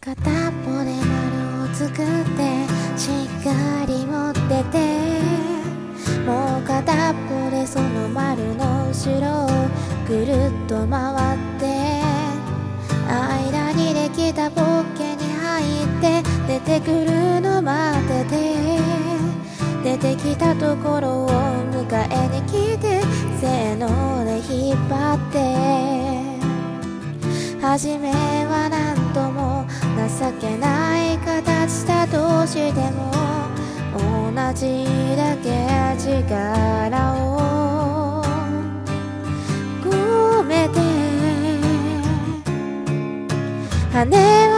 片っぽで丸を作ってしっかり持ってて、もう片っぽでその丸の後ろをぐるっと回って、間にできたポッケに入って出てくるの待ってて、出てきたところを迎えに来てせーので引っ張って、初めは何とも情けない形だとしても、同じだけ力を込めて羽は